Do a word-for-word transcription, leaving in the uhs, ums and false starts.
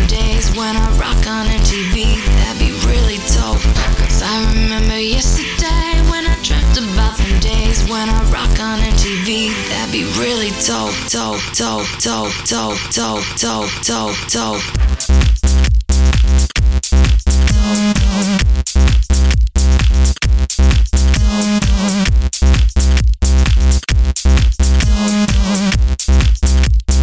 them days when I rock on M T V. That'd be really dope. Cause I remember yesterday when I dreamt about them days when I rock on M T V. That'd be really dope, dope, dope, dope, dope, dope, dope, dope, dope.